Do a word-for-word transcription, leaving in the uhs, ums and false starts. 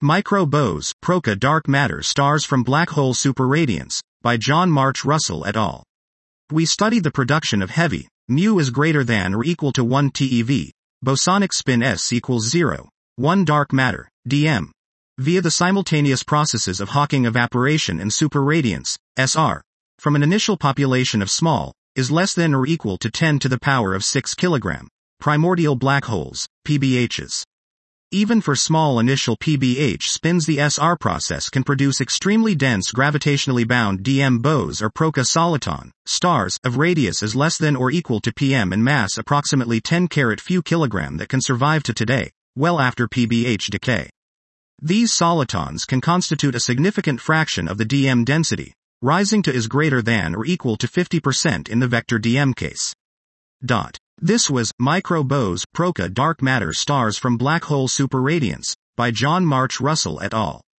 Micro-Bose, Proca Dark Matter Stars from Black Hole Superradiance, by John March Russell et al. We studied the production of heavy, mu is greater than or equal to one TeV, bosonic spin S equals zero, one dark matter, D M, via the simultaneous processes of Hawking evaporation and superradiance, S R, from an initial population of small, is less than or equal to ten to the power of six kilogram, primordial black holes, P B Hs. Even for small initial P B H spins, the S R process can produce extremely dense gravitationally bound D M Bose or Proca soliton stars of radius is less than or equal to P M and mass approximately ten carat few kilogram that can survive to today, well after P B H decay. These solitons can constitute a significant fraction of the D M density, rising to is greater than or equal to fifty percent in the vector D M case. Dot. This was Micro-Bose, Proca Dark Matter Stars from Black Hole Superradiance, by John March Russell et al.